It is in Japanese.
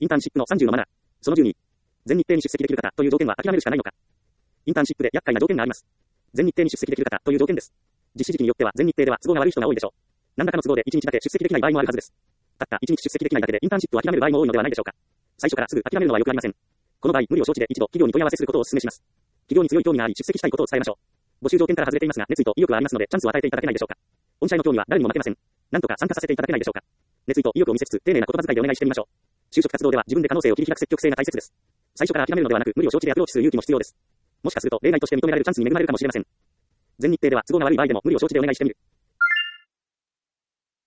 インターンシップの30のマナー。その12。全日程に出席できる方という条件は諦めるしかないのか。インターンシップで厄介な条件があります。全日程に出席できる方という条件です。実施時期によっては全日程では都合が悪い人が多いでしょう。何らかの都合で1日だけ出席できない場合もあるはずです。たった1日出席できないだけでインターンシップを諦める場合も多いのではないでしょうか。最初からすぐ諦めるのはよくありません。この場合、無理を承知で一度企業に問い合わせすることをお勧めします。企業に強い興味があり出席したいことを伝えましょう。募集条件から外れていますが、熱意と意欲はありますので、チャンスを与えていただけないでしょうか。御社への興味は誰にも負けません。なんとか参加させていただけないでしょうか。熱意と意欲を見せつつ、丁寧な言葉遣いでお願いしてみましょう。就職活動では自分で可能性を切り開く積極性が大切です。最初から諦めるのではなく、無理を承知でアプローチする勇気も必要です。もしかすると、例外として認められるチャンスに恵まれるかもしれません。全日程では都合が悪い場合でも無理を承知でお願いしてみる。